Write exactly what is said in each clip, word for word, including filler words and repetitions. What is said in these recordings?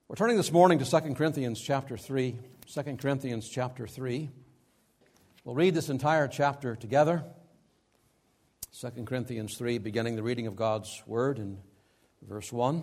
We're turning this morning to Second Corinthians chapter three. Second Corinthians chapter three. We'll read this entire chapter together. Second Corinthians three, beginning the reading of God's Word in verse one.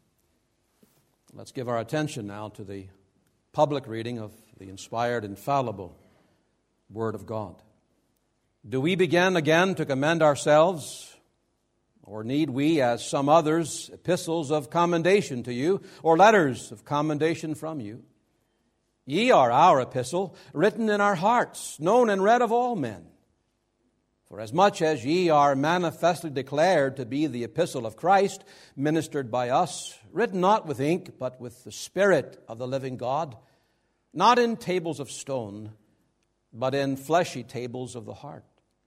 Let's give our attention now to the public reading of the inspired, infallible Word of God. Do we begin again to commend ourselves? Or need we, as some others, epistles of commendation to you, or letters of commendation from you? Ye are our epistle, written in our hearts, known and read of all men. For as much as ye are manifestly declared to be the epistle of Christ, ministered by us, written not with ink, but with the Spirit of the living God, not in tables of stone, but in fleshy tables of the heart.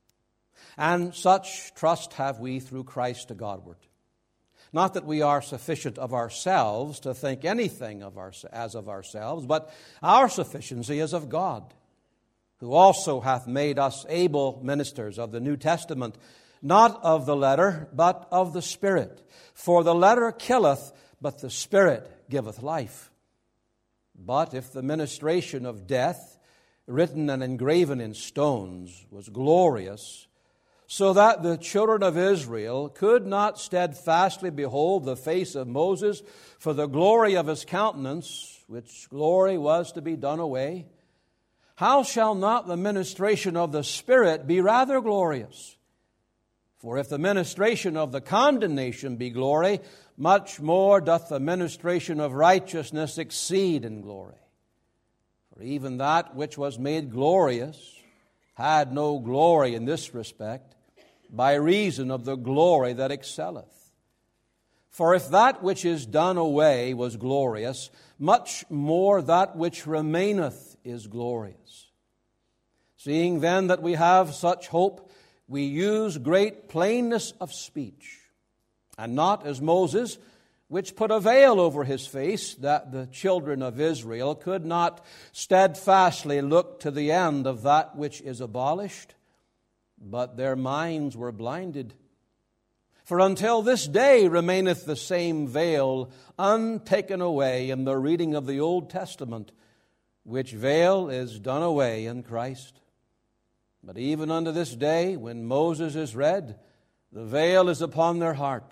And such trust have we through Christ to Godward. Not that we are sufficient of ourselves to think anything of our, as of ourselves, but our sufficiency is of God, who also hath made us able ministers of the New Testament, not of the letter, but of the Spirit. For the letter killeth, but the Spirit giveth life. But if the ministration of death, written and engraven in stones, was glorious, so that the children of Israel could not steadfastly behold the face of Moses for the glory of his countenance, which glory was to be done away, how shall not the ministration of the Spirit be rather glorious? For if the ministration of the condemnation be glory, much more doth the ministration of righteousness exceed in glory. For even that which was made glorious had no glory in this respect, by reason of the glory that excelleth. For if that which is done away was glorious, much more that which remaineth is glorious. Seeing then that we have such hope, we use great plainness of speech, and not as Moses, which put a veil over his face, that the children of Israel could not steadfastly look to the end of that which is abolished, but their minds were blinded. For until this day remaineth the same veil untaken away in the reading of the Old Testament, which veil is done away in Christ. But even unto this day, when Moses is read, the veil is upon their heart.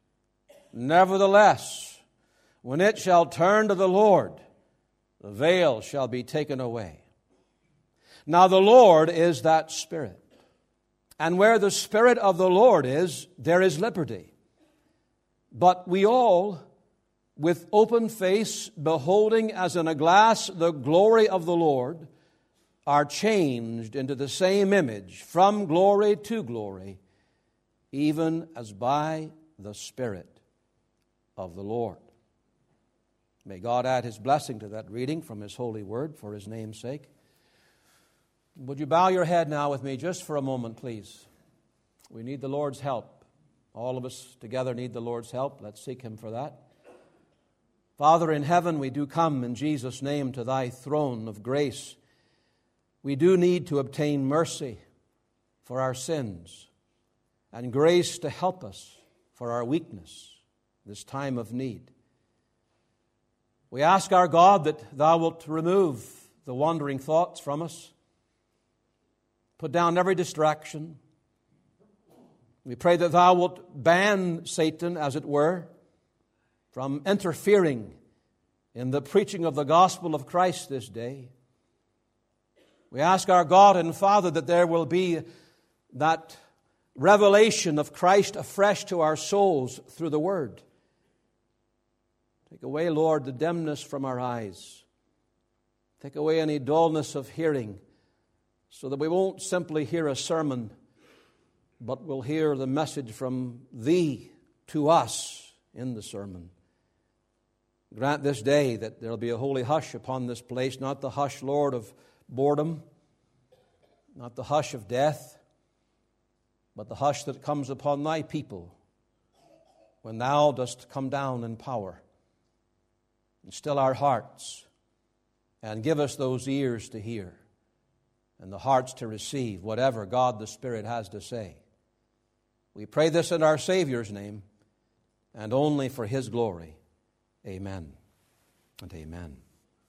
Nevertheless, when it shall turn to the Lord, the veil shall be taken away. Now the Lord is that Spirit. And where the Spirit of the Lord is, there is liberty. But we all, with open face, beholding as in a glass the glory of the Lord, are changed into the same image, from glory to glory, even as by the Spirit of the Lord. May God add His blessing to that reading from His holy word for His name's sake. Would you bow your head now with me just for a moment, please? We need the Lord's help. All of us together need the Lord's help. Let's seek Him for that. Father in heaven, we do come in Jesus' name to Thy throne of grace. We do need to obtain mercy for our sins and grace to help us for our weakness, this time of need. We ask our God that Thou wilt remove the wandering thoughts from us. Put down every distraction. We pray that Thou wilt ban Satan, as it were, from interfering in the preaching of the gospel of Christ this day. We ask our God and Father that there will be that revelation of Christ afresh to our souls through the Word. Take away, Lord, the dimness from our eyes. Take away any dullness of hearing, so that we won't simply hear a sermon, but we'll hear the message from Thee to us in the sermon. Grant this day that there'll be a holy hush upon this place, not the hush, Lord, of boredom, not the hush of death, but the hush that comes upon Thy people when Thou dost come down in power and still our hearts and give us those ears to hear and the hearts to receive whatever God the Spirit has to say. We pray this in our Savior's name and only for His glory. Amen. and amen.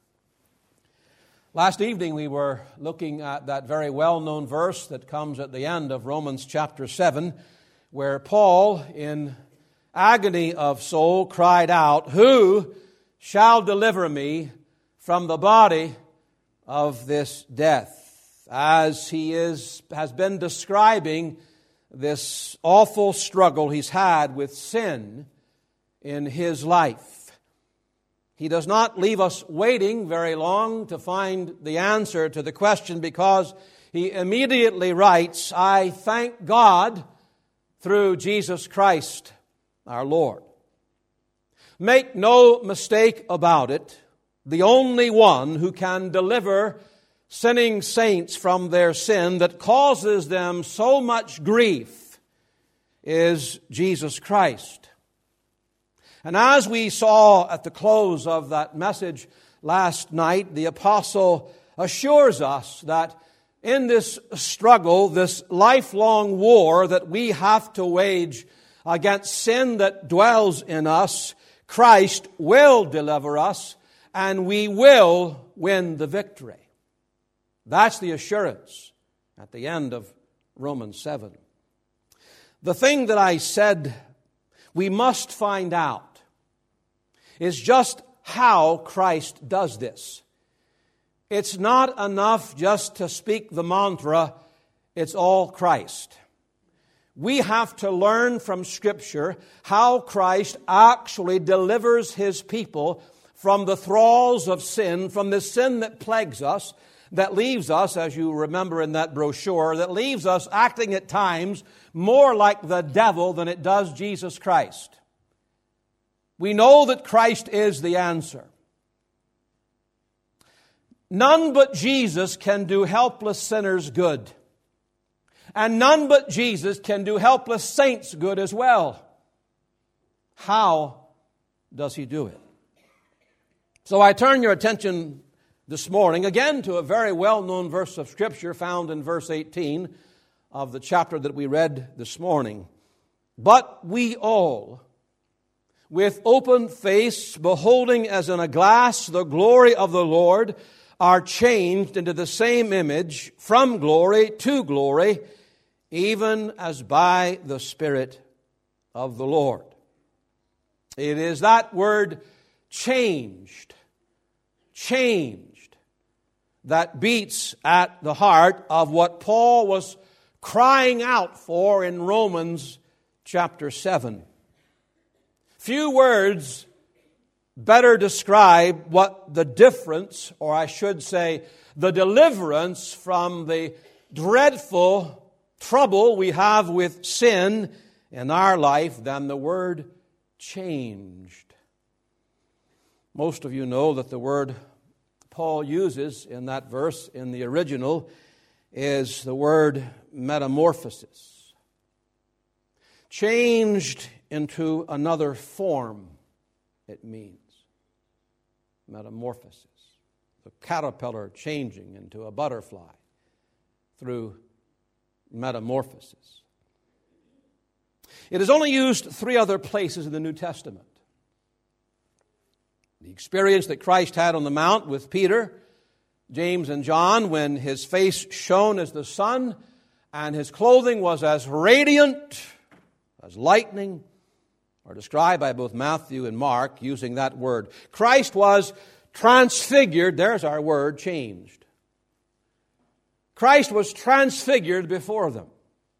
Last evening we were looking at that very well-known verse that comes at the end of Romans chapter seven, where Paul, in agony of soul, cried out, "Who shall deliver me from the body of this death?" As he is has been describing this awful struggle he's had with sin in his life. He does not leave us waiting very long to find the answer to the question, because he immediately writes, "I thank God through Jesus Christ our Lord." Make no mistake about it, the only one who can deliver sinning saints from their sin that causes them so much grief is Jesus Christ. And as we saw at the close of that message last night, the apostle assures us that in this struggle, this lifelong war that we have to wage against sin that dwells in us, Christ will deliver us and we will win the victory. That's the assurance at the end of Romans seven. The thing that I said we must find out is just how Christ does this. It's not enough just to speak the mantra, "It's all Christ." We have to learn from Scripture how Christ actually delivers His people from the thralls of sin, from the sin that plagues us, that leaves us, as you remember in that brochure, that leaves us acting at times more like the devil than it does Jesus Christ. We know that Christ is the answer. None but Jesus can do helpless sinners good. And none but Jesus can do helpless saints good as well. How does He do it? So I turn your attention this morning again to a very well-known verse of Scripture found in verse eighteen of the chapter that we read this morning. "But we all, with open face, beholding as in a glass the glory of the Lord, are changed into the same image from glory to glory, even as by the Spirit of the Lord." It is that word changed, changed, that beats at the heart of what Paul was crying out for in Romans chapter seven. Few words better describe what the difference, or I should say, the deliverance from the dreadful trouble we have with sin in our life than the word changed. Most of you know that the word Paul uses in that verse in the original is the word metamorphosis. Changed into another form, it means. Metamorphosis. The caterpillar changing into a butterfly through metamorphosis. It is only used three other places in the New Testament. The experience that Christ had on the Mount with Peter, James, and John, when His face shone as the sun and His clothing was as radiant as lightning, are described by both Matthew and Mark using that word. Christ was transfigured. There's our word, changed. Christ was transfigured before them.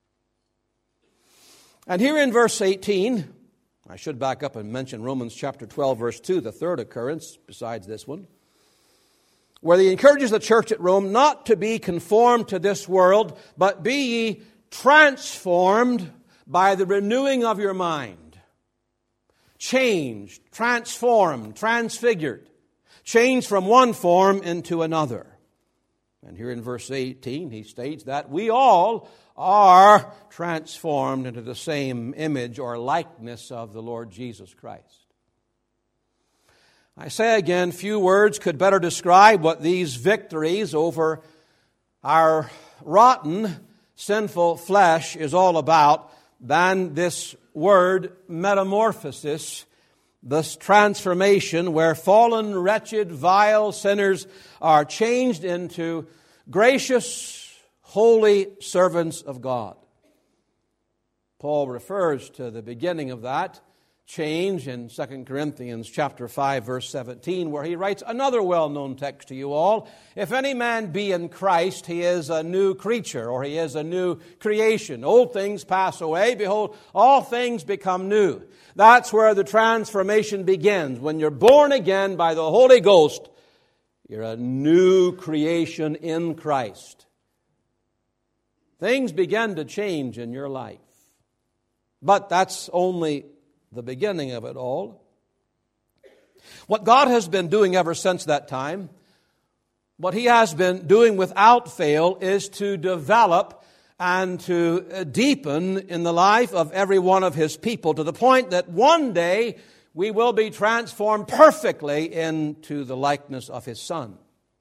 And here in verse eighteen, I should back up and mention Romans chapter twelve, verse two, the third occurrence besides this one, where He encourages the church at Rome not to be conformed to this world, but be ye transformed by the renewing of your mind. Changed, transformed, transfigured. Changed from one form into another. And here in verse eighteen, he states that we all are transformed into the same image or likeness of the Lord Jesus Christ. I say again, few words could better describe what these victories over our rotten, sinful flesh is all about than this word metamorphosis this transformation where fallen, wretched, vile sinners are changed into gracious, holy servants of God. Paul refers to the beginning of that change in Second Corinthians chapter five, verse seventeen, where he writes another well-known text to you all. If any man be in Christ, he is a new creature, or he is a new creation. Old things pass away. Behold, all things become new. That's where the transformation begins. When you're born again by the Holy Ghost, you're a new creation in Christ. Things begin to change in your life. But that's only the beginning of it all. What God has been doing ever since that time, what He has been doing without fail, is to develop and to deepen in the life of every one of His people, to the point that one day we will be transformed perfectly into the likeness of His Son.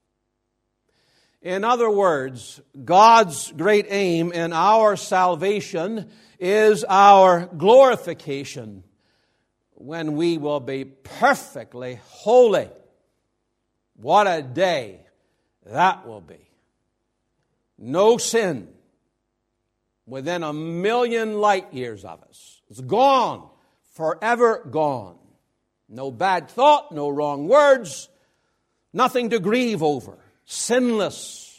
In other words, God's great aim in our salvation is our glorification, when we will be perfectly holy. What a day that will be. No sin within a million light years of us. It's gone, forever gone. No bad thought, no wrong words, nothing to grieve over. Sinless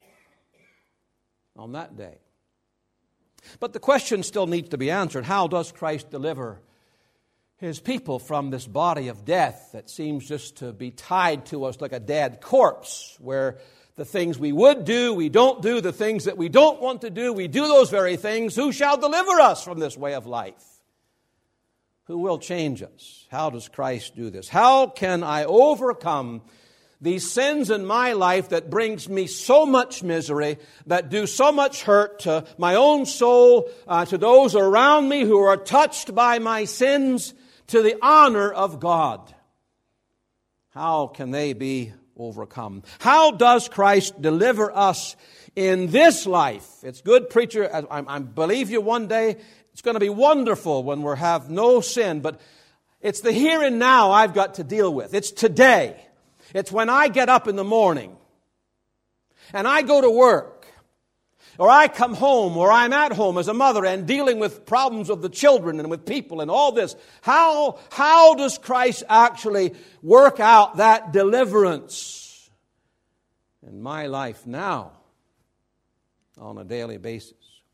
on that day. But the question still needs to be answered. How does Christ deliver His people from this body of death that seems just to be tied to us like a dead corpse, where the things we would do, we don't do, the things that we don't want to do, we do those very things? Who shall deliver us from this way of life? Who will change us? How does Christ do this? How can I overcome these sins in my life that brings me so much misery, that do so much hurt to my own soul, uh, to those around me who are touched by my sins, to the honor of God? How can they be overcome? How does Christ deliver us in this life? It's good, preacher. I, I believe you one day it's going to be wonderful when we have no sin, but it's the here and now I've got to deal with. It's today. It's when I get up in the morning and I go to work, or I come home, or I'm at home as a mother and dealing with problems of the children and with people and all this. How, how does Christ actually work out that deliverance in my life now on a daily basis?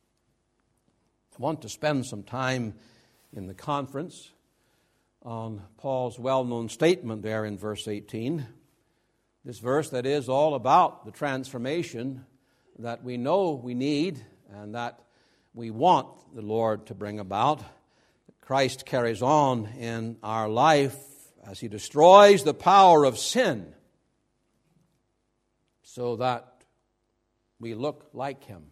I want to spend some time in the conference on Paul's well-known statement there in verse eighteen. This verse that is all about the transformation that we know we need and that we want the Lord to bring about. Christ carries on in our life as He destroys the power of sin so that we look like Him.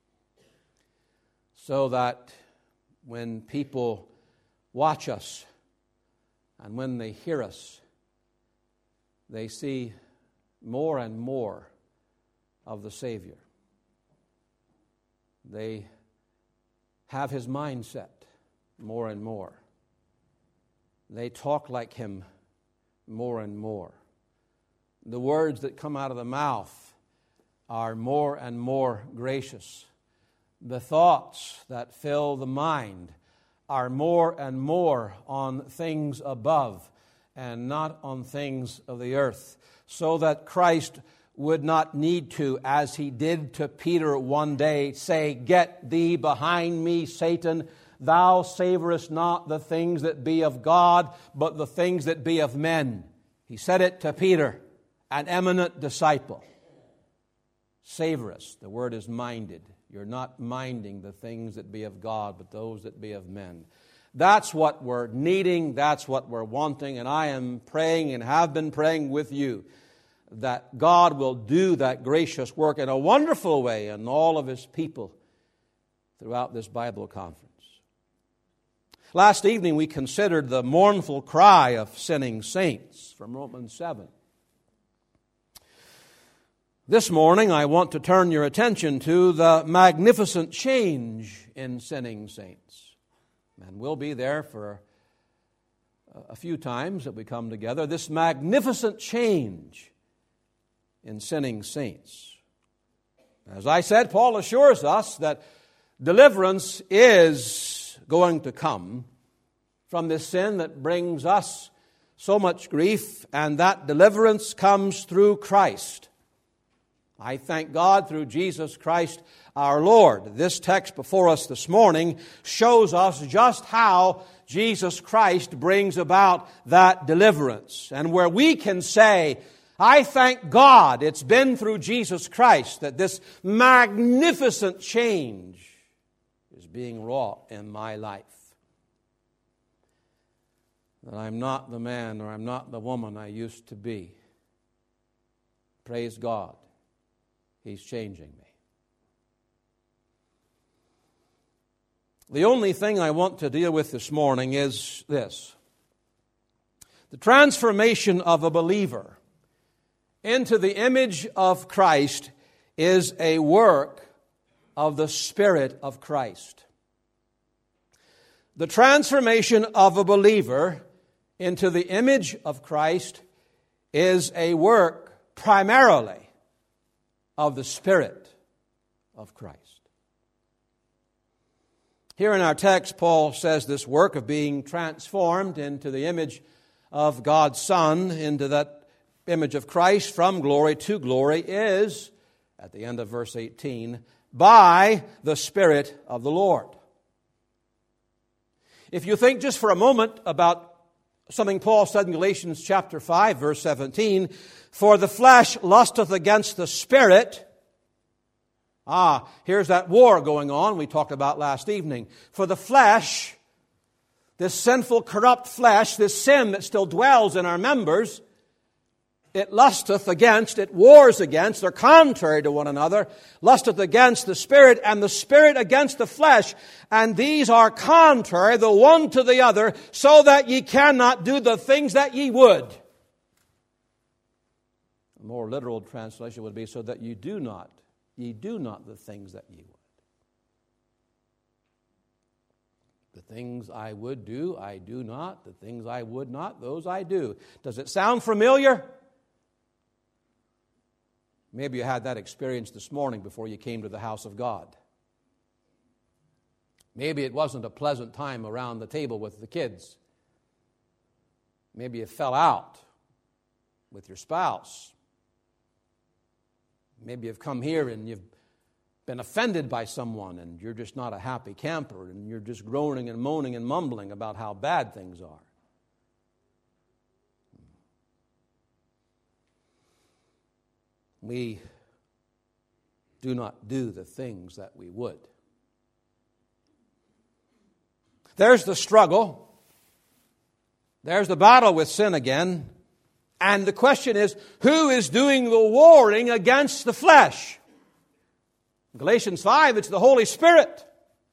So that when people watch us and when they hear us, they see more and more of the Savior. They have His mindset more and more. They talk like Him more and more. The words that come out of the mouth are more and more gracious. The thoughts that fill the mind are more and more on things above and not on things of the earth, so that Christ would not need to, as He did to Peter one day, say, "Get thee behind me, Satan. Thou savorest not the things that be of God, but the things that be of men." He said it to Peter, an eminent disciple. Savorest, the word is minded. You're not minding the things that be of God, but those that be of men. That's what we're needing. That's what we're wanting. And I am praying and have been praying with you that God will do that gracious work in a wonderful way in all of His people throughout this Bible conference. Last evening we considered the mournful cry of sinning saints from Romans seven. This morning I want to turn your attention to the magnificent change in sinning saints. And we'll be there for a few times that we come together, this magnificent change in sinning saints. As I said, Paul assures us that deliverance is going to come from this sin that brings us so much grief, and that deliverance comes through Christ. I thank God through Jesus Christ our Lord. This text before us this morning shows us just how Jesus Christ brings about that deliverance. And where we can say, I thank God it's been through Jesus Christ that this magnificent change is being wrought in my life. That I'm not the man or I'm not the woman I used to be. Praise God. He's changing me. The only thing I want to deal with this morning is this. The transformation of a believer into the image of Christ is a work of the Spirit of Christ. The transformation of a believer into the image of Christ is a work primarily of the Spirit of Christ. Here in our text, Paul says this work of being transformed into the image of God's Son, into that image of Christ from glory to glory is, at the end of verse eighteen, by the Spirit of the Lord. If you think just for a moment about something Paul said in Galatians chapter five, verse seventeen, for the flesh lusteth against the Spirit. Ah, here's that war going on we talked about last evening. For the flesh, this sinful, corrupt flesh, this sin that still dwells in our members, it lusteth against, it wars against, they're contrary to one another, lusteth against the Spirit, and the Spirit against the flesh, and these are contrary the one to the other, so that ye cannot do the things that ye would. A more literal translation would be, so that ye do not, ye do not the things that ye would. The things I would do, I do not. The things I would not, those I do. Does it sound familiar? Maybe you had that experience this morning before you came to the house of God. Maybe it wasn't a pleasant time around the table with the kids. Maybe you fell out with your spouse. Maybe you've come here and you've been offended by someone and you're just not a happy camper and you're just groaning and moaning and mumbling about how bad things are. We do not do the things that we would. There's the struggle. There's the battle with sin again. And the question is, who is doing the warring against the flesh? In Galatians five, it's the Holy Spirit.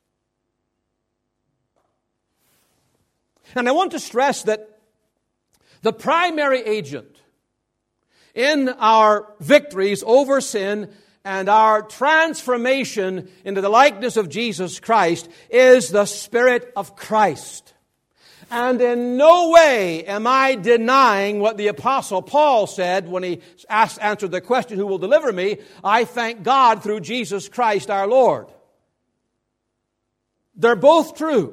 And I want to stress that the primary agent in our victories over sin and our transformation into the likeness of Jesus Christ is the Spirit of Christ. And in no way am I denying what the Apostle Paul said when he asked, answered the question, who will deliver me? I thank God through Jesus Christ our Lord. They're both true.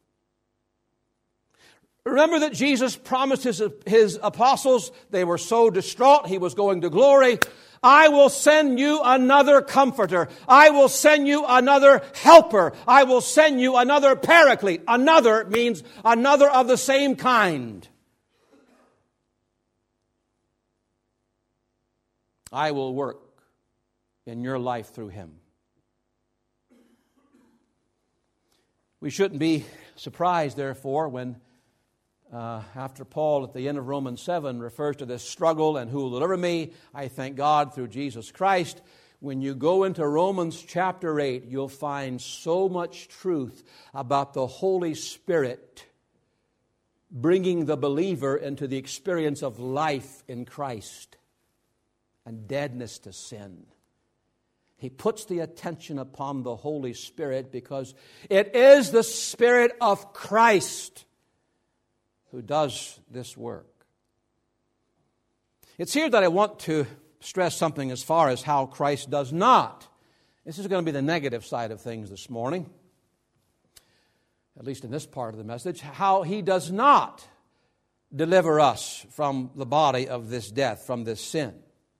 Remember that Jesus promised his, his apostles, they were so distraught, he was going to glory. I will send you another comforter. I will send you another helper. I will send you another paraclete. Another means another of the same kind. I will work in your life through him. We shouldn't be surprised, therefore, when Uh, after Paul at the end of Romans seven refers to this struggle and who will deliver me, I thank God through Jesus Christ. When you go into Romans chapter eight, you'll find so much truth about the Holy Spirit bringing the believer into the experience of life in Christ and deadness to sin. He puts the attention upon the Holy Spirit because it is the Spirit of Christ who does this work. It's here that I want to stress something as far as how Christ does not. This is going to be the negative side of things this morning, at least in this part of the message, how He does not deliver us from the body of this death, from this sin.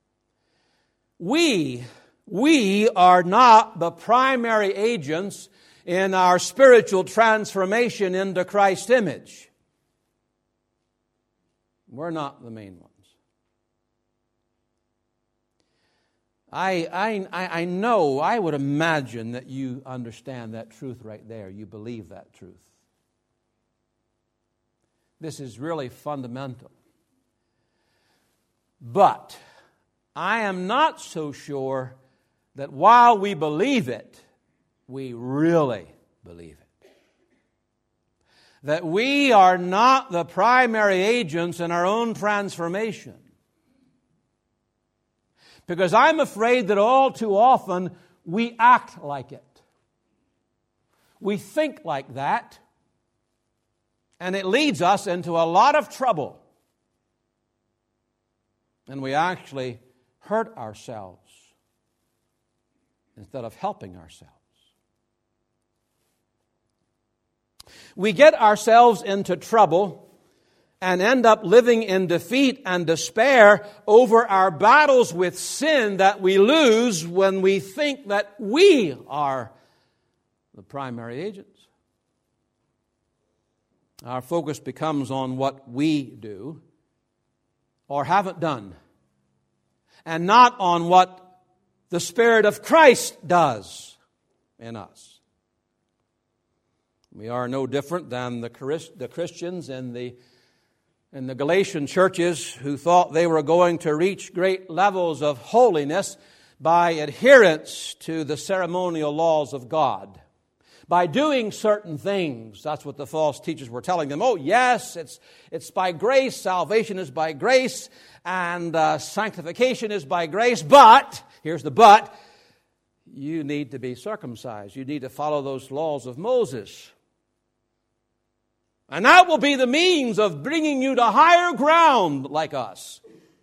We, we are not the primary agents in our spiritual transformation into Christ's image. We're not the main ones. I, I, I know, I would imagine that you understand that truth right there. You believe that truth. This is really fundamental. But I am not so sure that while we believe it, we really believe it. That we are not the primary agents in our own transformation. Because I'm afraid that all too often we act like it. We think like that. And it leads us into a lot of trouble. And we actually hurt ourselves instead of helping ourselves. We get ourselves into trouble and end up living in defeat and despair over our battles with sin that we lose when we think that we are the primary agents. Our focus becomes on what we do or haven't done, and not on what the Spirit of Christ does in us. We are no different than the Christians in the in the Galatian churches who thought they were going to reach great levels of holiness by adherence to the ceremonial laws of God. By doing certain things. That's what the false teachers were telling them. Oh, yes, it's it's by grace. Salvation is by grace. And uh, sanctification is by grace. But, here's the but, you need to be circumcised. You need to follow those laws of Moses. And that will be the means of bringing you to higher ground like us.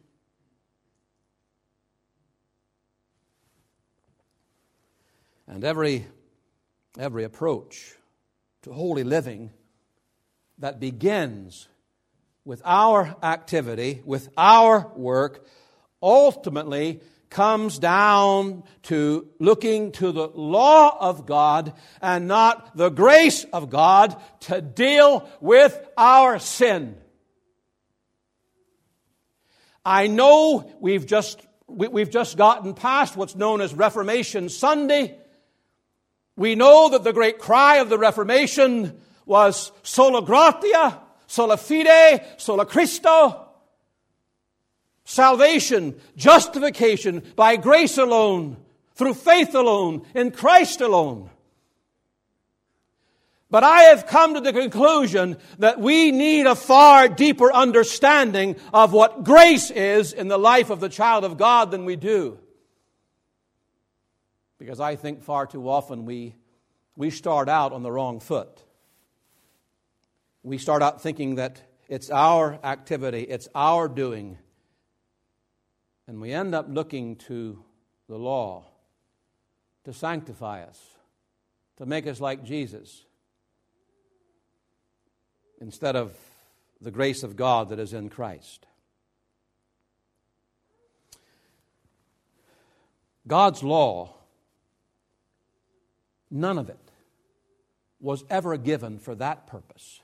And every, every approach to holy living that begins with our activity, with our work, ultimately comes down to looking to the law of God and not the grace of God to deal with our sin. I know we've just we've just gotten past what's known as Reformation Sunday. We know that the great cry of the Reformation was sola gratia, sola fide, sola Christo. Salvation, justification by grace alone, through faith alone, in Christ alone. But I have come to the conclusion that we need a far deeper understanding of what grace is in the life of the child of God than we do. Because I think far too often we, we start out on the wrong foot. We start out thinking that it's our activity, it's our doing. And we end up looking to the law to sanctify us, to make us like Jesus, instead of the grace of God that is in Christ. God's law, none of it was ever given for that purpose.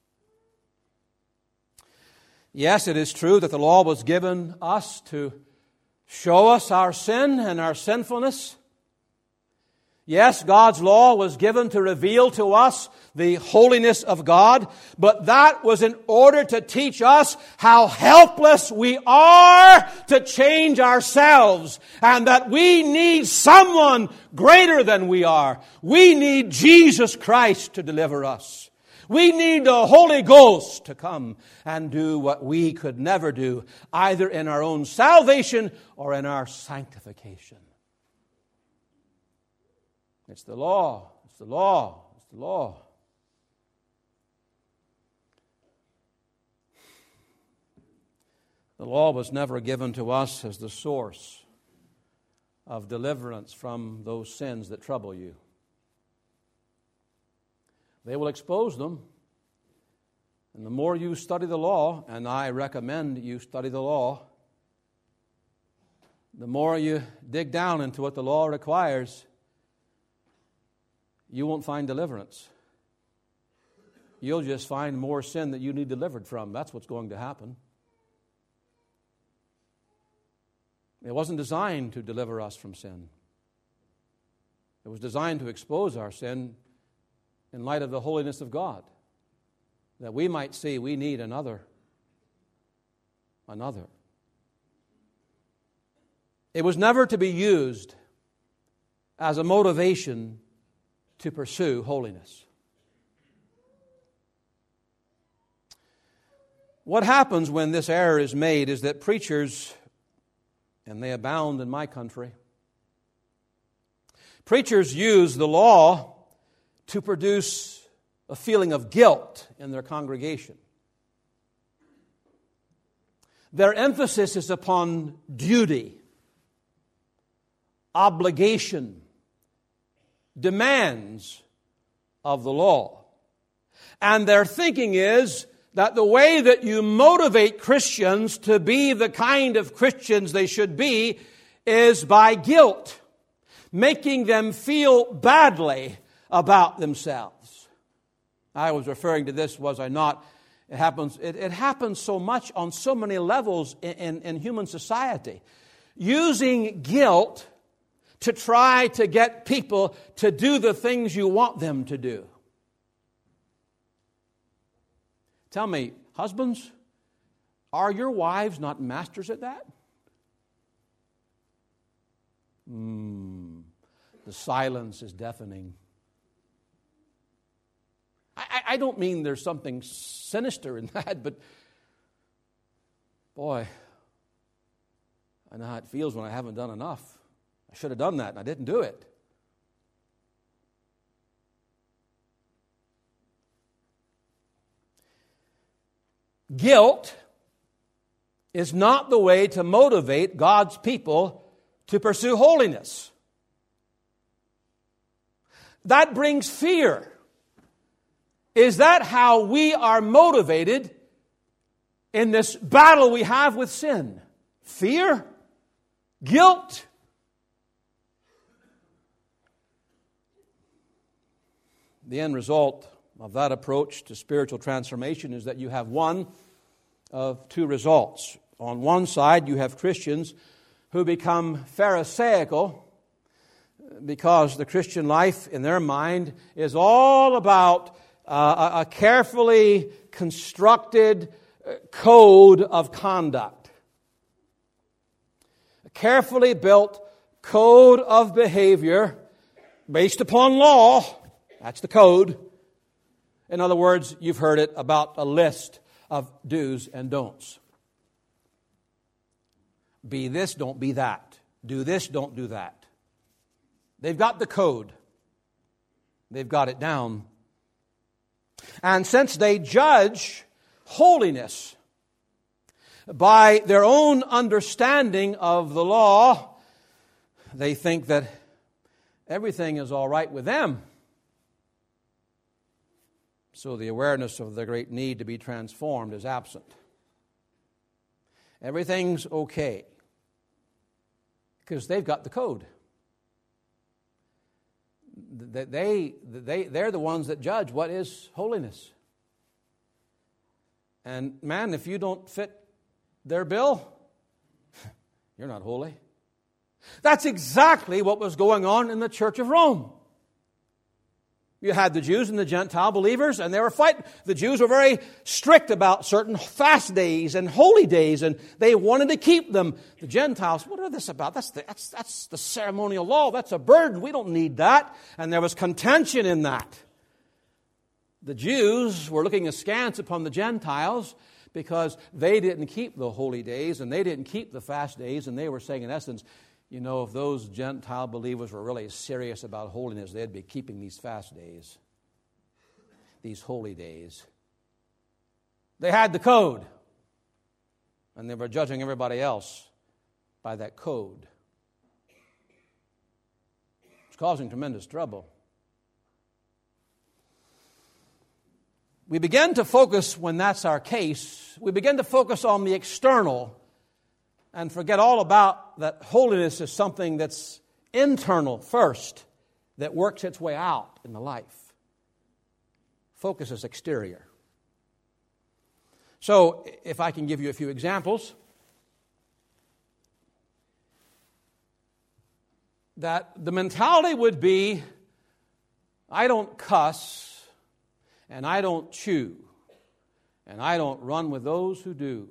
Yes, it is true that the law was given us to show us our sin and our sinfulness. Yes, God's law was given to reveal to us the holiness of God, but that was in order to teach us how helpless we are to change ourselves, and that we need someone greater than we are. We need Jesus Christ to deliver us. We need the Holy Ghost to come and do what we could never do, either in our own salvation or in our sanctification. It's the law. It's the law. It's the law. The law was never given to us as the source of deliverance from those sins that trouble you. They will expose them. And the more you study the law, and I recommend you study the law, the more you dig down into what the law requires, you won't find deliverance. You'll just find more sin that you need delivered from. That's what's going to happen. It wasn't designed to deliver us from sin. It was designed to expose our sin in light of the holiness of God, that we might see we need another. Another. It was never to be used as a motivation to pursue holiness. What happens when this error is made is that preachers, and they abound in my country, preachers use the law to produce a feeling of guilt in their congregation. Their emphasis is upon duty, obligation, demands of the law. And their thinking is that the way that you motivate Christians to be the kind of Christians they should be is by guilt, making them feel badly about themselves. I was referring to this, was I not? It happens, it, it happens so much on so many levels in, in, in human society. Using guilt to try to get people to do the things you want them to do. Tell me, husbands, are your wives not masters at that? Mm, the silence is deafening. I, I don't mean there's something sinister in that, but boy, I know how it feels when I haven't done enough. I should have done that, and I didn't do it. Guilt is not the way to motivate God's people to pursue holiness. That brings fear. Is that how we are motivated in this battle we have with sin? Fear? Guilt? The end result of that approach to spiritual transformation is that you have one of two results. On one side, you have Christians who become Pharisaical because the Christian life in their mind is all about uh, a carefully constructed code of conduct. A carefully built code of behavior based upon law. That's the code. In other words, you've heard it about a list of do's and don'ts. Be this, don't be that. Do this, don't do that. They've got the code. They've got it down. And since they judge holiness by their own understanding of the law, they think that everything is all right with them. So the awareness of the great need to be transformed is absent. Everything's okay because they've got the code. They, they, they're the ones that judge what is holiness. And man, if you don't fit their bill, you're not holy. That's exactly what was going on in the Church of Rome. You had the Jews and the Gentile believers, and they were fighting. The Jews were very strict about certain fast days and holy days, and they wanted to keep them. The Gentiles, what are this about? That's the, that's, that's the ceremonial law. That's a burden. We don't need that. And there was contention in that. The Jews were looking askance upon the Gentiles because they didn't keep the holy days, and they didn't keep the fast days, and they were saying, in essence, you know, if those Gentile believers were really serious about holiness, they'd be keeping these fast days, these holy days. They had the code. And they were judging everybody else by that code. It's causing tremendous trouble. We begin to focus, when that's our case, we begin to focus on the external and forget all about that holiness is something that's internal first, that works its way out in the life. Focus is exterior. So, if I can give you a few examples, that the mentality would be, I don't cuss, and I don't chew, and I don't run with those who do.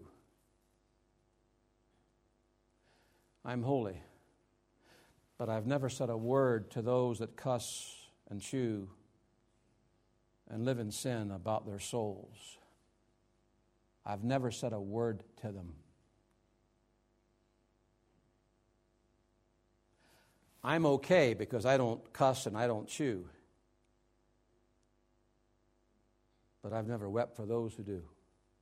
I'm holy, but I've never said a word to those that cuss and chew and live in sin about their souls. I've never said a word to them. I'm okay because I don't cuss and I don't chew. But I've never wept for those who do.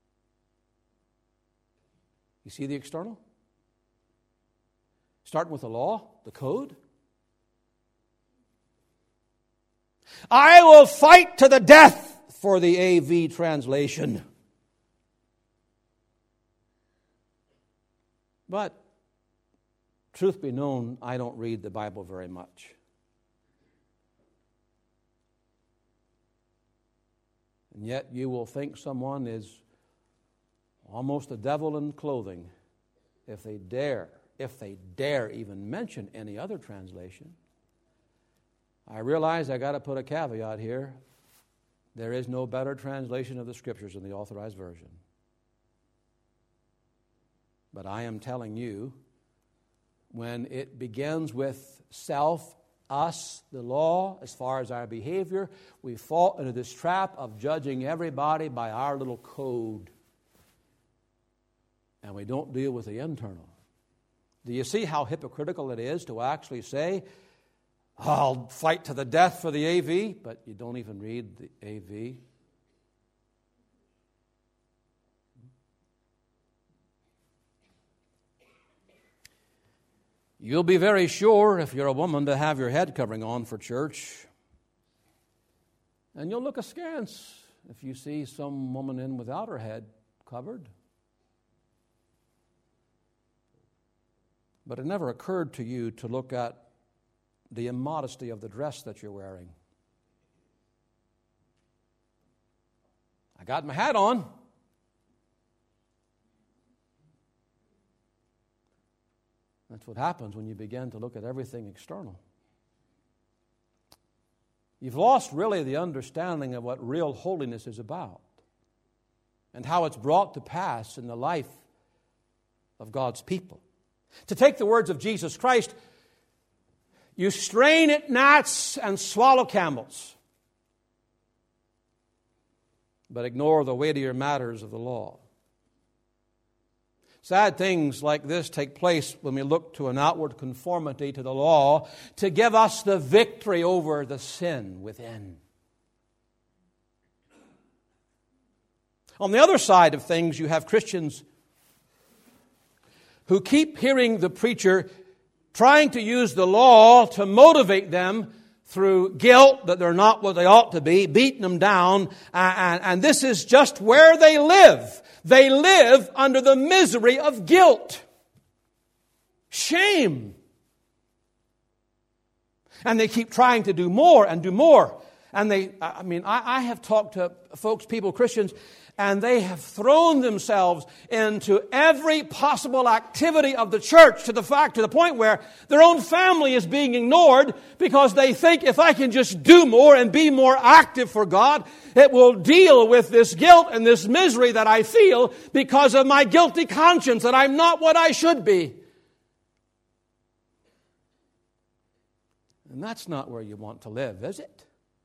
You see the external? Starting with the law, the code. I will fight to the death for the A V translation. But, truth be known, I don't read the Bible very much. And yet you will think someone is almost a devil in clothing if they dare, if they dare even mention any other translation. I realize I got to put a caveat here. There is no better translation of the Scriptures than the Authorized Version. But I am telling you, when it begins with self, us, the law, as far as our behavior, we fall into this trap of judging everybody by our little code. And we don't deal with the internal. Do you see how hypocritical it is to actually say, I'll fight to the death for the A V, but you don't even read the A V? You'll be very sure, if you're a woman, to have your head covering on for church. And you'll look askance if you see some woman in without her head covered. But it never occurred to you to look at the immodesty of the dress that you're wearing. I got my hat on. That's what happens when you begin to look at everything external. You've lost really the understanding of what real holiness is about and how it's brought to pass in the life of God's people. To take the words of Jesus Christ, you strain at gnats and swallow camels, but ignore the weightier matters of the law. Sad things like this take place when we look to an outward conformity to the law to give us the victory over the sin within. On the other side of things, you have Christians who keep hearing the preacher trying to use the law to motivate them through guilt that they're not what they ought to be, beating them down, and, and this is just where they live. They live under the misery of guilt, shame. And they keep trying to do more and do more. And they, I mean, I, I have talked to folks, people, Christians, and they have thrown themselves into every possible activity of the church to the fact, to the point where their own family is being ignored because they think if I can just do more and be more active for God, it will deal with this guilt and this misery that I feel because of my guilty conscience that I'm not what I should be. And that's not where you want to live, is it?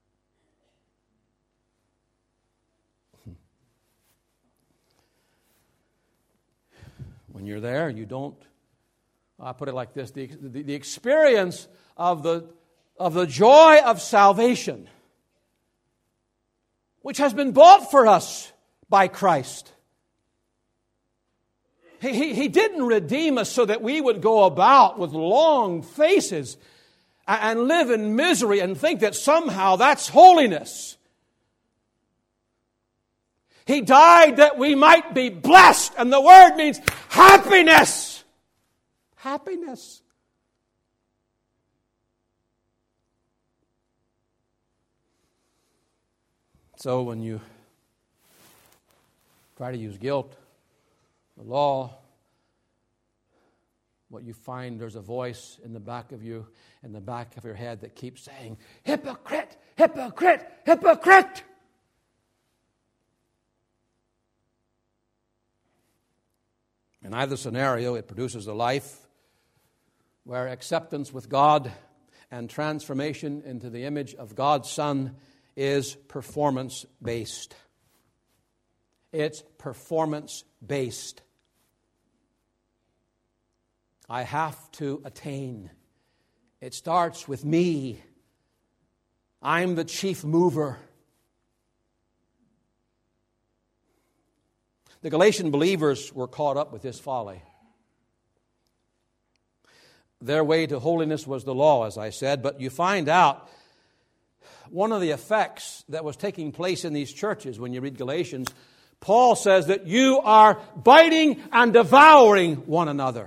When you're there, you don't, I put it like this, the, the, the experience of the, of the joy of salvation, which has been bought for us by Christ. He, he didn't redeem us so that we would go about with long faces and live in misery and think that somehow that's holiness. He died that we might be blessed, and the word means happiness. Happiness. So when you try to use guilt, the law, what you find, there's a voice in the back of you, in the back of your head that keeps saying, hypocrite, hypocrite, hypocrite. In either scenario, it produces a life where acceptance with God and transformation into the image of God's Son is performance-based. It's performance-based. I have to attain. It starts with me. I'm the chief mover. The Galatian believers were caught up with this folly. Their way to holiness was the law, as I said, but you find out one of the effects that was taking place in these churches when you read Galatians. Paul says that you are biting and devouring one another.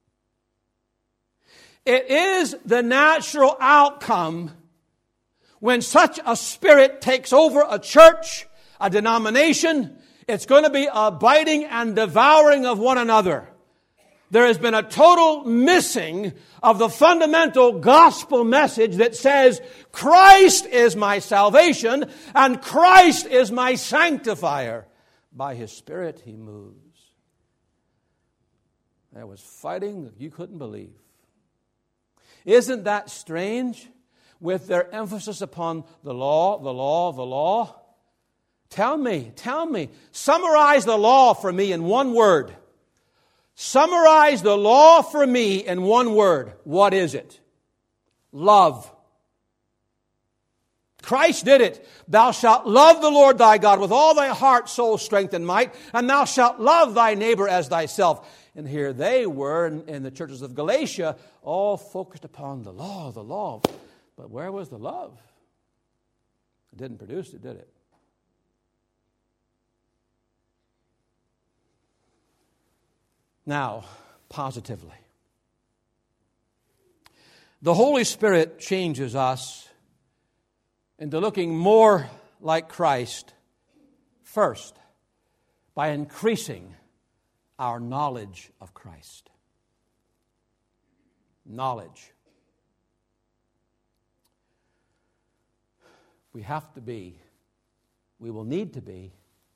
It is the natural outcome when such a spirit takes over a church, a denomination. It's going to be a biting and devouring of one another. There has been a total missing of the fundamental gospel message that says Christ is my salvation and Christ is my sanctifier. By His Spirit He moves. There was fighting that you couldn't believe. Isn't that strange? With their emphasis upon the law, the law, the law. Tell me, tell me, summarize the law for me in one word. Summarize the law for me in one word. What is it? Love. Christ did it. Thou shalt love the Lord thy God with all thy heart, soul, strength, and might, and thou shalt love thy neighbor as thyself. And here they were in, in the churches of Galatia, all focused upon the law, the law. But where was the love? It didn't produce it, did it? Now, positively. The Holy Spirit changes us into looking more like Christ, first, by increasing our knowledge of Christ. Knowledge. We have to be, we will need to be,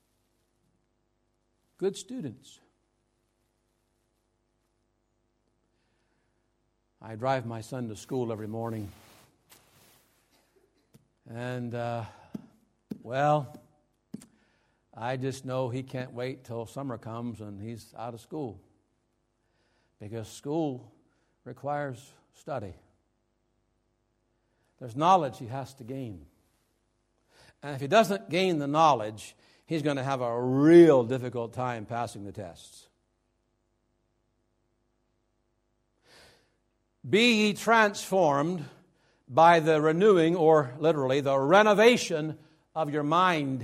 good students. I drive my son to school every morning. And, uh, well, I just know he can't wait till summer comes and he's out of school. Because school requires study. There's knowledge he has to gain. And if he doesn't gain the knowledge, he's going to have a real difficult time passing the tests. Be ye transformed by the renewing, or literally, the renovation of your mind.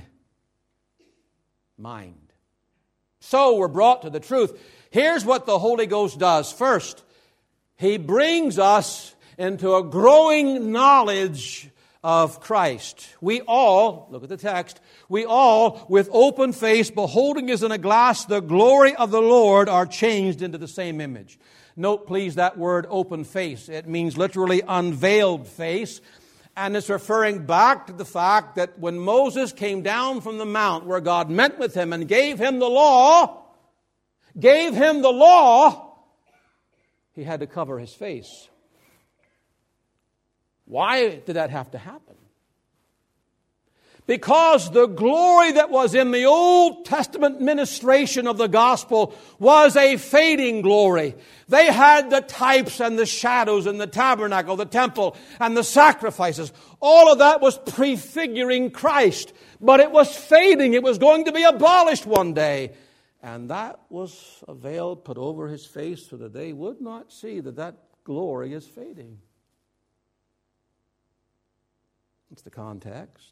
Mind. So we're brought to the truth. Here's what the Holy Ghost does. First, He brings us into a growing knowledge of Christ. We all, look at the text, we all, with open face, beholding as in a glass the glory of the Lord, are changed into the same image. Note, please, that word open face. It means literally unveiled face. And it's referring back to the fact that when Moses came down from the mount where God met with him and gave him the law, gave him the law, he had to cover his face. Why did that have to happen? Because the glory that was in the Old Testament ministration of the gospel was a fading glory. They had the types and the shadows and the tabernacle, the temple, and the sacrifices. All of that was prefiguring Christ. But it was fading. It was going to be abolished one day. And that was a veil put over his face so that they would not see that that glory is fading. That's the context.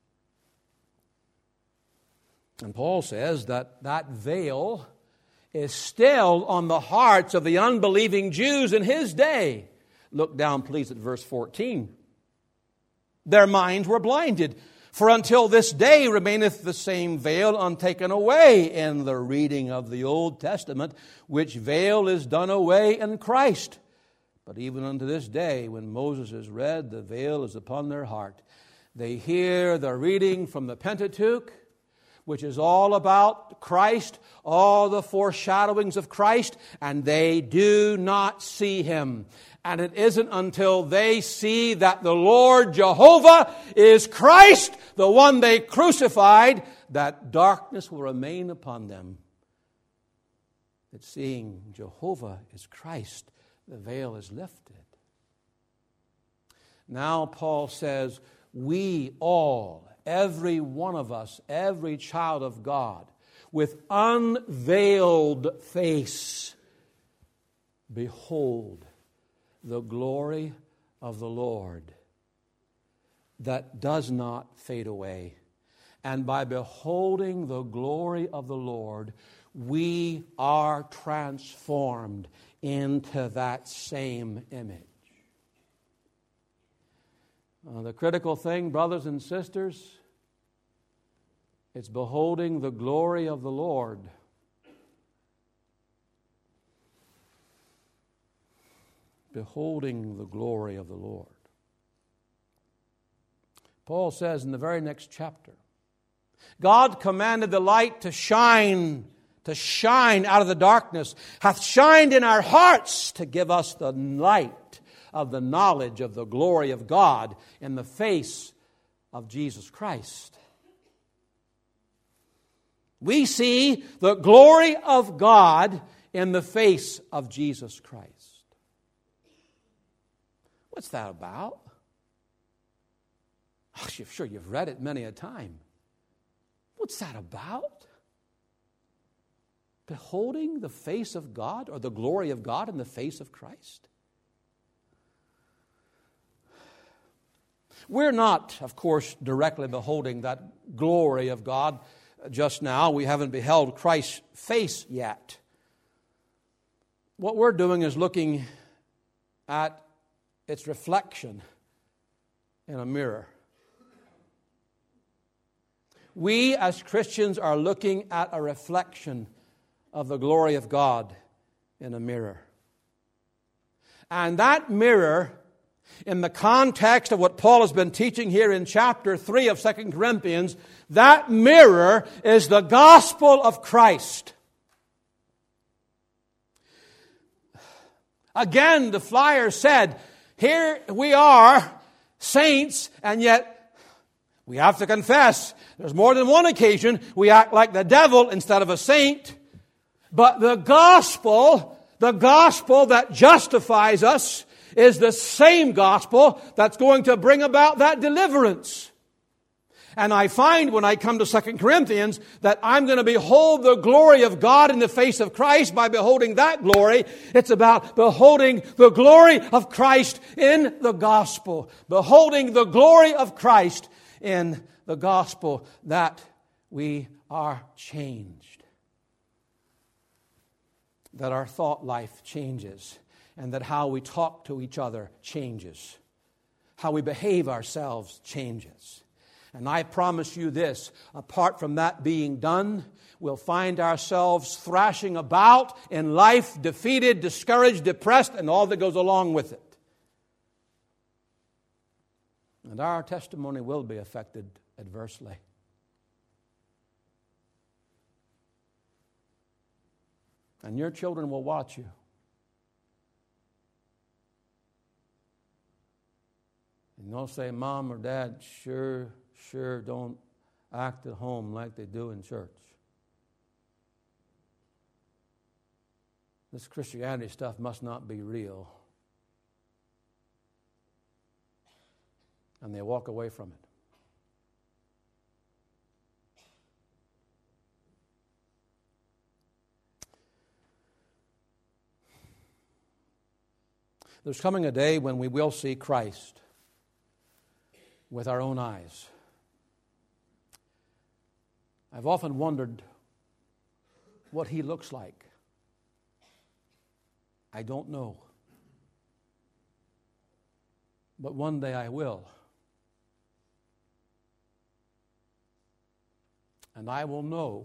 And Paul says that that veil is still on the hearts of the unbelieving Jews in his day. Look down, please, at verse fourteen. Their minds were blinded, for until this day remaineth the same veil untaken away in the reading of the Old Testament, which veil is done away in Christ. But even unto this day, when Moses is read, the veil is upon their heart. They hear the reading from the Pentateuch, which is all about Christ, all the foreshadowings of Christ, and they do not see Him. And it isn't until they see that the Lord Jehovah is Christ, the one they crucified, that darkness will remain upon them. That seeing Jehovah is Christ, the veil is lifted. Now Paul says, we all, every one of us, every child of God, with unveiled face, behold the glory of the Lord that does not fade away. And by beholding the glory of the Lord, we are transformed into that same image. Uh, the critical thing, brothers and sisters, it's beholding the glory of the Lord. Beholding the glory of the Lord. Paul says in the very next chapter, God commanded the light to shine, to shine out of the darkness, hath shined in our hearts to give us the light of the knowledge of the glory of God in the face of Jesus Christ. We see the glory of God in the face of Jesus Christ. What's that about? Oh, I'm sure you've read it many a time. What's that about? Beholding the face of God or the glory of God in the face of Christ? We're not, of course, directly beholding that glory of God just now. We haven't beheld Christ's face yet. What we're doing is looking at its reflection in a mirror. We as Christians are looking at a reflection of the glory of God in a mirror. And that mirror, in the context of what Paul has been teaching here in chapter three of Second Corinthians, that mirror is the gospel of Christ. Again, the flyer said, here we are, saints, and yet we have to confess, there's more than one occasion we act like the devil instead of a saint. But the gospel, the gospel that justifies us, is the same gospel that's going to bring about that deliverance. And I find when I come to Second Corinthians that I'm going to behold the glory of God in the face of Christ. By beholding that glory, it's about beholding the glory of Christ in the gospel. Beholding the glory of Christ in the gospel, that we are changed. That our thought life changes. And that how we talk to each other changes. How we behave ourselves changes. And I promise you this, apart from that being done, we'll find ourselves thrashing about in life, defeated, discouraged, depressed, and all that goes along with it. And our testimony will be affected adversely. And your children will watch you. And they'll say, Mom or Dad, sure, sure don't act at home like they do in church. This Christianity stuff must not be real. And they walk away from it. There's coming a day when we will see Christ with our own eyes. I've often wondered what He looks like. I don't know. But one day I will. And I will know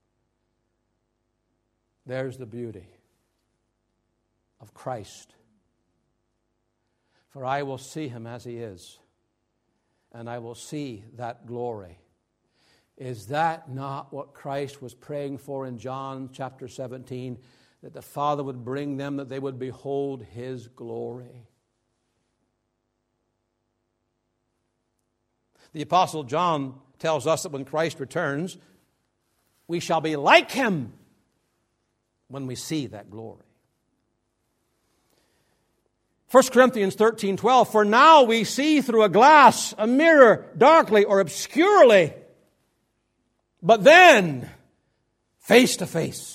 there's the beauty of Christ. For I will see Him as He is, and I will see that glory. Is that not what Christ was praying for in John chapter seventeen? That the Father would bring them, that they would behold His glory. The Apostle John tells us that when Christ returns, we shall be like Him when we see that glory. First Corinthians thirteen twelve, for now we see through a glass, a mirror, darkly or obscurely, but then face to face.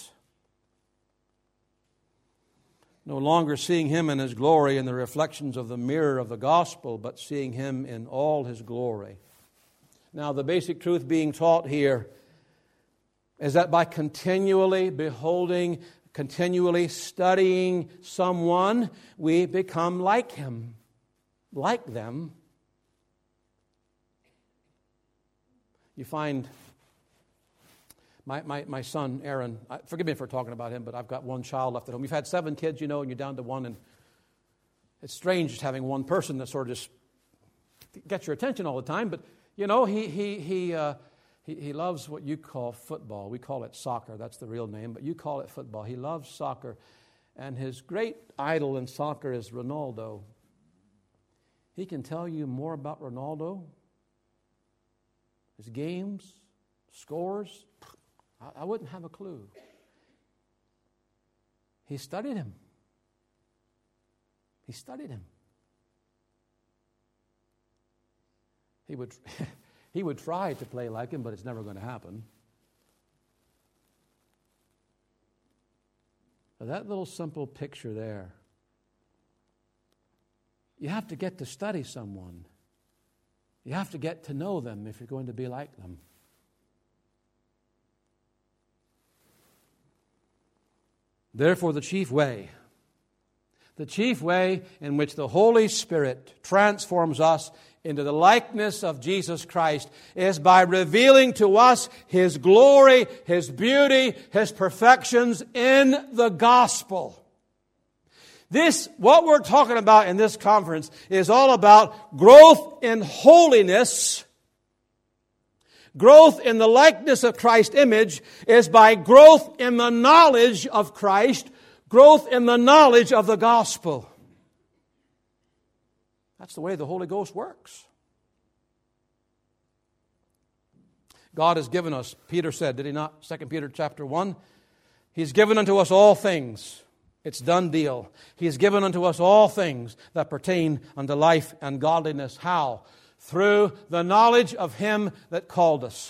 No longer seeing Him in His glory in the reflections of the mirror of the gospel, but seeing Him in all His glory. Now, the basic truth being taught here is that by continually beholding, continually studying someone, we become like him, like them. You find my, my, my son, Aaron, forgive me for talking about him, but I've got one child left at home. You've had seven kids, you know, and you're down to one, and it's strange just having one person that sort of just gets your attention all the time, but you know, he he he, uh, he he loves what you call football. We call it soccer. That's the real name, but you call it football. He loves soccer, and his great idol in soccer is Ronaldo. He can tell you more about Ronaldo, his games, scores. I, I wouldn't have a clue. He studied him. He studied him. He would, he would try to play like him, but it's never going to happen. But that little simple picture there, you have to get to study someone. You have to get to know them if you're going to be like them. Therefore, the chief way, the chief way in which the Holy Spirit transforms us into the likeness of Jesus Christ is by revealing to us His glory, His beauty, His perfections in the gospel. This, what we're talking about in this conference, is all about growth in holiness. Growth in the likeness of Christ's image is by growth in the knowledge of Christ, growth in the knowledge of the gospel. That's the way the Holy Ghost works. God has given us, Peter said, did he not? Second Peter chapter one. He's given unto us all things. It's done deal. He has given unto us all things that pertain unto life and godliness. How? Through the knowledge of Him that called us.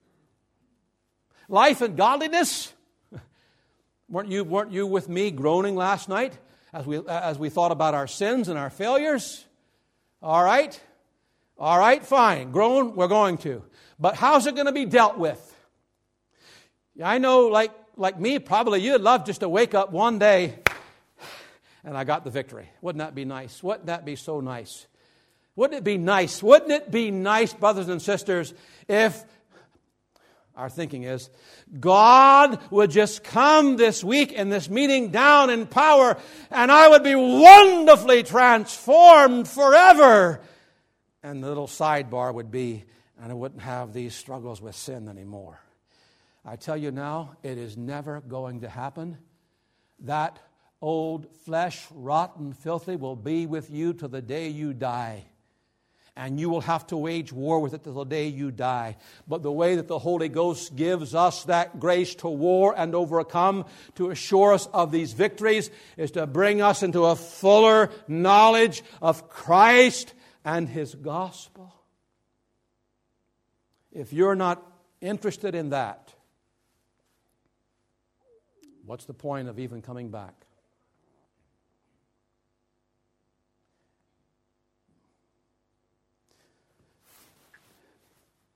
Life and godliness? Weren't you, weren't you with me groaning last night as we, as we thought about our sins and our failures? All right. All right, fine. Groan, we're going to. But how's it going to be dealt with? I know, like, like me, probably you'd love just to wake up one day and I got the victory. Wouldn't that be nice? Wouldn't that be so nice? Wouldn't it be nice? Wouldn't it be nice, brothers and sisters, if our thinking is, God would just come this week in this meeting down in power and I would be wonderfully transformed forever. And the little sidebar would be, and I wouldn't have these struggles with sin anymore. I tell you now, it is never going to happen. That old flesh, rotten, filthy, will be with you till the day you die. And you will have to wage war with it till the day you die. But the way that the Holy Ghost gives us that grace to war and overcome, to assure us of these victories, is to bring us into a fuller knowledge of Christ and His gospel. If you're not interested in that, what's the point of even coming back?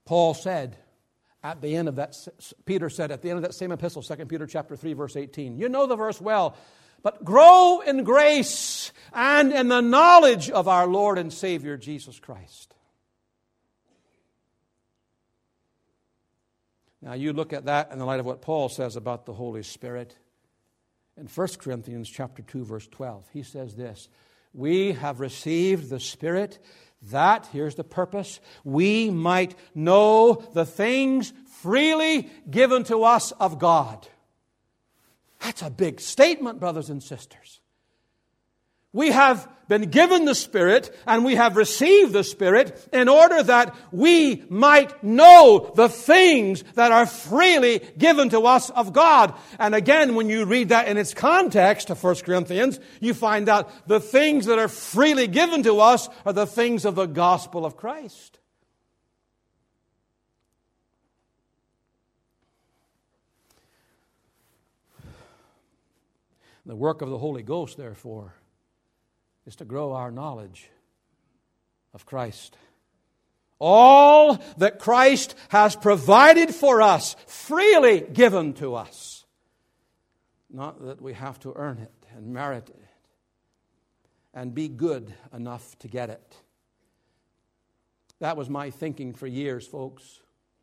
Paul said at the end of that, Peter said at the end of that same epistle, Second Peter chapter three, verse eighteen. You know the verse well. But grow in grace and in the knowledge of our Lord and Savior, Jesus Christ. Now you look at that in the light of what Paul says about the Holy Spirit. In First Corinthians chapter two, verse twelve, he says this, we have received the Spirit that, here's the purpose, we might know the things freely given to us of God. That's a big statement, brothers and sisters. We have been given the Spirit and we have received the Spirit in order that we might know the things that are freely given to us of God. And again, when you read that in its context of First Corinthians, you find out the things that are freely given to us are the things of the gospel of Christ. The work of the Holy Ghost, therefore, is to grow our knowledge of Christ. All that Christ has provided for us, freely given to us. Not that we have to earn it and merit it and be good enough to get it. That was my thinking for years, folks.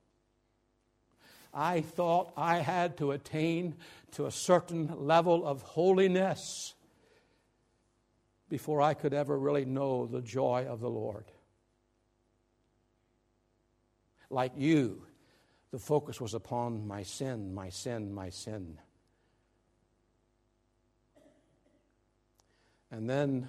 I thought I had to attain to a certain level of holiness before I could ever really know the joy of the Lord. Like you, the focus was upon my sin, my sin, my sin. And then,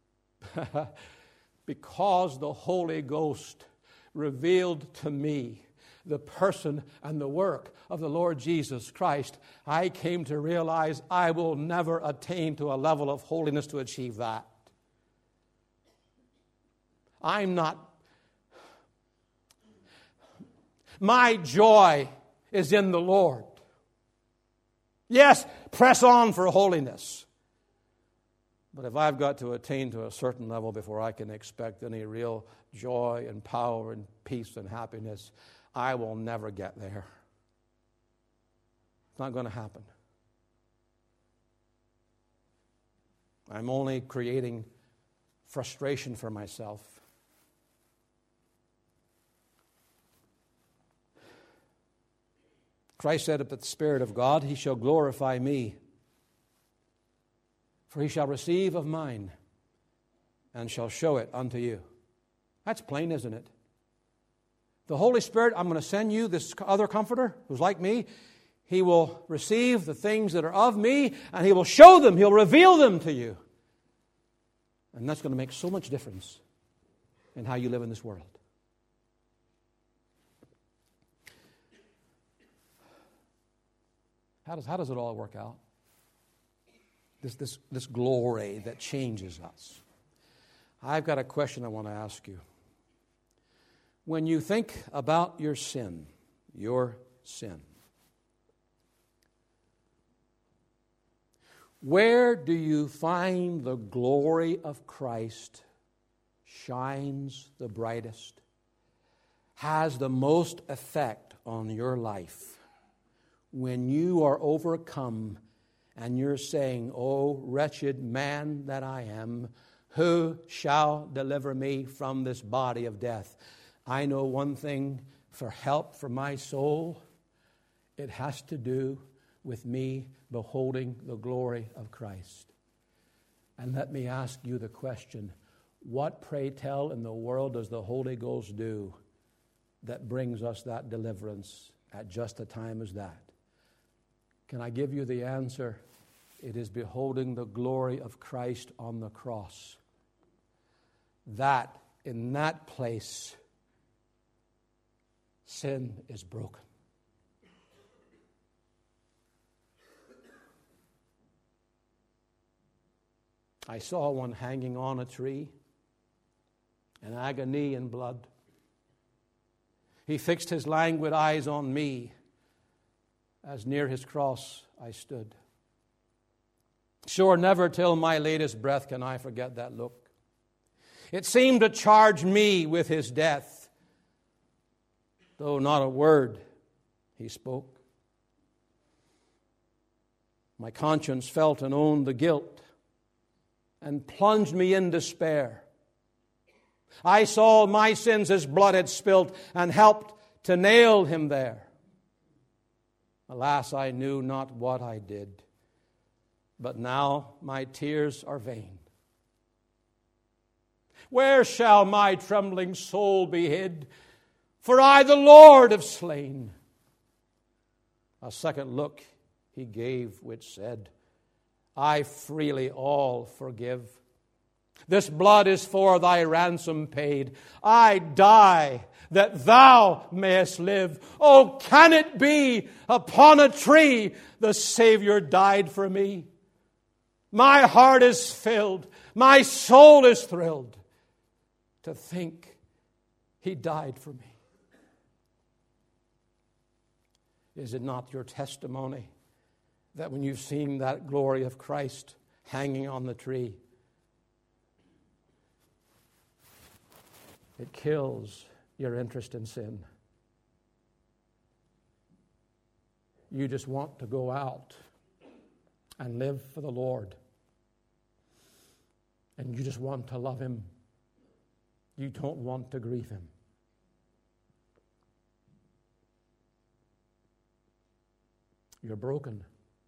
because the Holy Ghost revealed to me the person and the work of the Lord Jesus Christ, I came to realize I will never attain to a level of holiness to achieve that. I'm not. My joy is in the Lord. Yes, press on for holiness. But if I've got to attain to a certain level before I can expect any real joy and power and peace and happiness, I will never get there. It's not going to happen. I'm only creating frustration for myself. Christ said, "If the Spirit of God, He shall glorify me. For He shall receive of mine and shall show it unto you." That's plain, isn't it? The Holy Spirit, I'm going to send you this other comforter who's like me. He will receive the things that are of me and He will show them. He'll reveal them to you. And that's going to make so much difference in how you live in this world. How does, how does it all work out? This, this, this glory that changes us. I've got a question I want to ask you. When you think about your sin, your sin, where do you find the glory of Christ shines the brightest, has the most effect on your life? When you are overcome and you're saying, "Oh, wretched man that I am, who shall deliver me from this body of death?" I know one thing for help for my soul. It has to do with me beholding the glory of Christ. And let me ask you the question, what, pray tell, in the world does the Holy Ghost do that brings us that deliverance at just a time as that? Can I give you the answer? It is beholding the glory of Christ on the cross. That, in that place, sin is broken. I saw one hanging on a tree, in agony and blood. He fixed his languid eyes on me, as near his cross I stood. Sure, never till my latest breath can I forget that look. It seemed to charge me with his death. though not a word he spoke. My conscience felt and owned the guilt and plunged me in despair. I saw my sins his blood had spilt and helped to nail him there. Alas, I knew not what I did, but now my tears are vain. Where shall my trembling soul be hid? For I the Lord have slain. A second look he gave, which said, I freely all forgive. This blood is for thy ransom paid. I die that thou mayest live. Oh, can it be upon a tree the Savior died for me? My heart is filled, my soul is thrilled to think he died for me. Is it not your testimony that when you've seen that glory of Christ hanging on the tree, it kills your interest in sin? You just want to go out and live for the Lord. And you just want to love Him. You don't want to grieve Him. You're broken.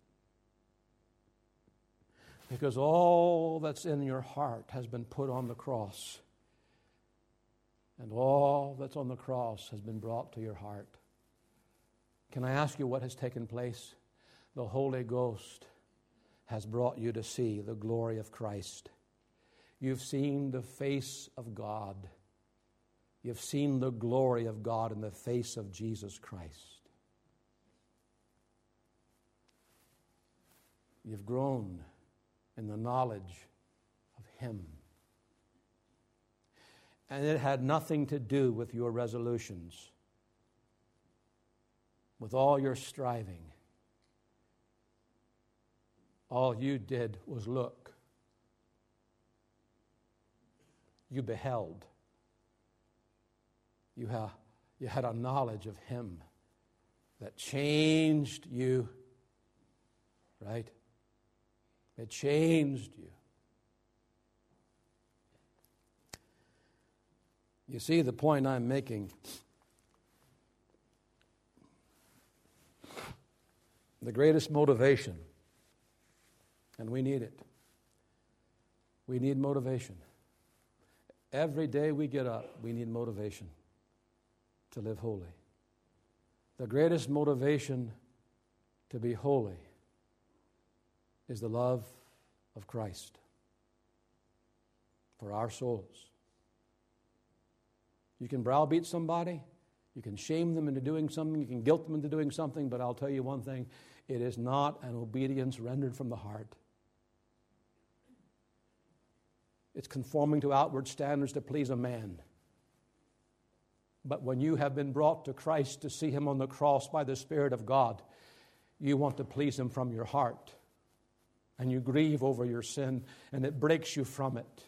Because all that's in your heart has been put on the cross. And all that's on the cross has been brought to your heart. Can I ask you what has taken place? The Holy Ghost has brought you to see the glory of Christ. You've seen the face of God. You've seen the glory of God in the face of Jesus Christ. You've grown in the knowledge of Him. And it had nothing to do with your resolutions, with all your striving. All you did was look. You beheld. You, ha- you had a knowledge of Him that changed you, right? It changed you. You see the point I'm making. The greatest motivation, and we need it. We need motivation. Every day we get up, we need motivation to live holy. The greatest motivation to be holy is the love of Christ for our souls. You can browbeat somebody, you can shame them into doing something, you can guilt them into doing something, but I'll tell you one thing, it is not an obedience rendered from the heart. It's conforming to outward standards to please a man. But when you have been brought to Christ to see Him on the cross by the Spirit of God, you want to please Him from your heart. And you grieve over your sin, and it breaks you from it.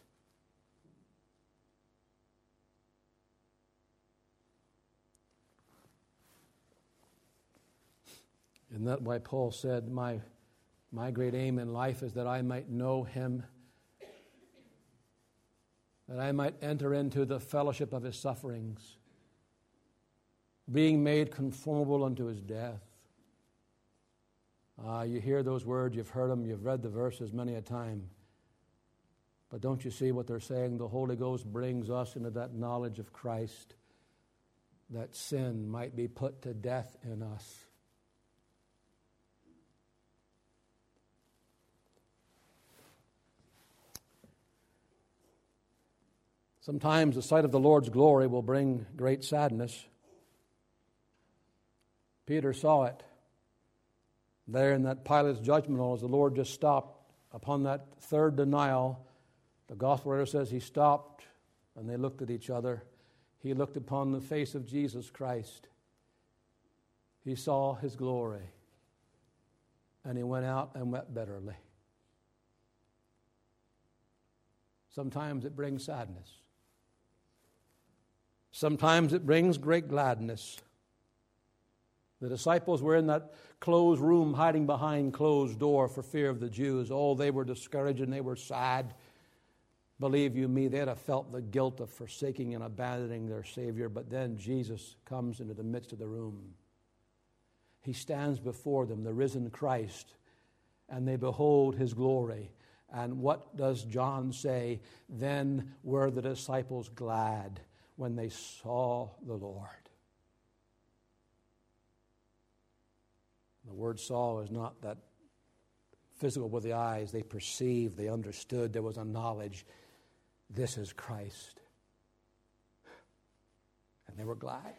Isn't that why Paul said, my, my great aim in life is that I might know Him, that I might enter into the fellowship of His sufferings, being made conformable unto His death. Uh, you hear those words, you've heard them, you've read the verses many a time. But don't you see what they're saying? The Holy Ghost brings us into that knowledge of Christ, that sin might be put to death in us. Sometimes the sight of the Lord's glory will bring great sadness. Peter saw it there in that Pilate's judgment hall as the Lord just stopped upon that third denial. The gospel writer says he stopped and they looked at each other. He looked upon the face of Jesus Christ. He saw His glory. And he went out and wept bitterly. Sometimes it brings sadness. Sometimes it brings great gladness. The disciples were in that closed room, hiding behind closed door for fear of the Jews. Oh, they were discouraged and they were sad. Believe you me, they'd have felt the guilt of forsaking and abandoning their Savior. But then Jesus comes into the midst of the room. He stands before them, the risen Christ, and they behold His glory. And what does John say? Then were the disciples glad when they saw the Lord. The word saw is not that physical with the eyes. They perceived, they understood, there was a knowledge. This is Christ. And they were glad.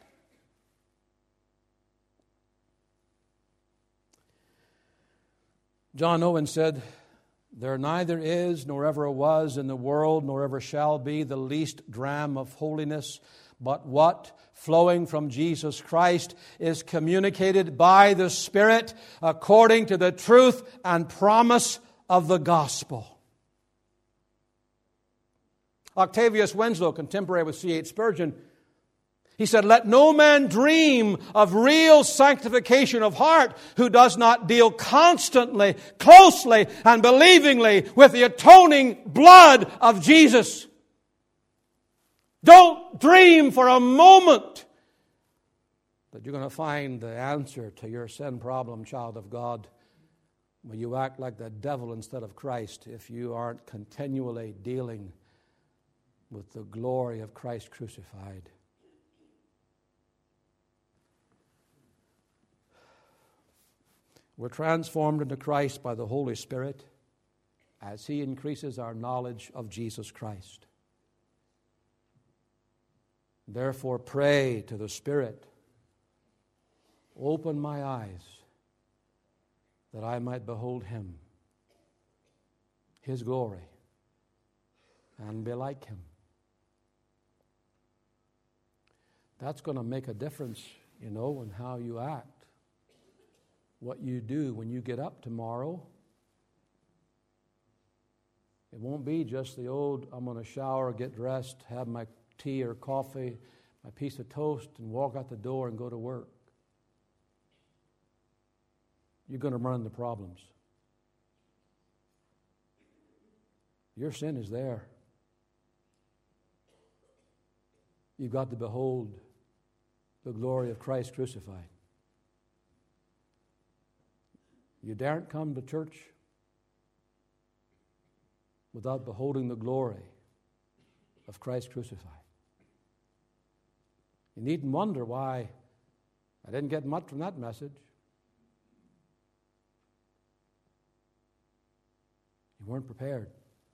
John Owen said, there neither is, nor ever was in the world, nor ever shall be the least dram of holiness, but what, flowing from Jesus Christ, is communicated by the Spirit according to the truth and promise of the gospel. Octavius Winslow, contemporary with C H Spurgeon, he said, let no man dream of real sanctification of heart who does not deal constantly, closely, and believingly with the atoning blood of Jesus. Don't dream for a moment that you're going to find the answer to your sin problem, child of God, when you act like the devil instead of Christ, if you aren't continually dealing with the glory of Christ crucified. We're transformed into Christ by the Holy Spirit as He increases our knowledge of Jesus Christ. Therefore, pray to the Spirit, open my eyes that I might behold Him, His glory, and be like Him. That's going to make a difference, you know, in how you act. What you do when you get up tomorrow. It won't be just the old, I'm going to shower, get dressed, have my tea or coffee, my piece of toast, and walk out the door and go to work. You're going to run into problems. Your sin is there. You've got to behold the glory of Christ crucified. You daren't come to church without beholding the glory of Christ crucified. You needn't wonder why I didn't get much from that message. You weren't prepared.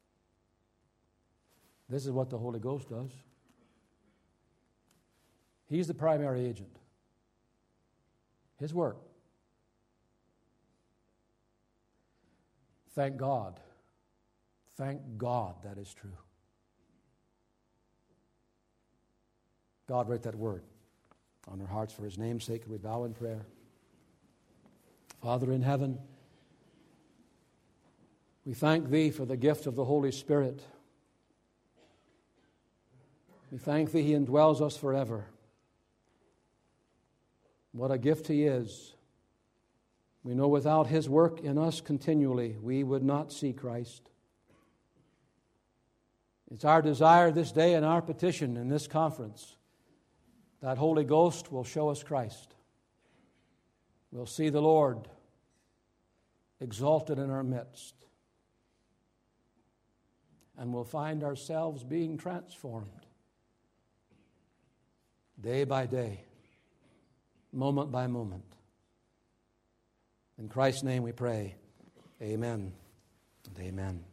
This is what the Holy Ghost does. He's the primary agent. His work. Thank God. Thank God that is true. God, write that word on our hearts for His name's sake. We bow in prayer. Father in heaven, we thank Thee for the gift of the Holy Spirit. We thank Thee He indwells us forever. What a gift He is. We know without His work in us continually, we would not see Christ. It's our desire this day and our petition in this conference that Holy Ghost will show us Christ. We'll see the Lord exalted in our midst. And we'll find ourselves being transformed day by day, moment by moment. In Christ's name we pray. Amen and amen.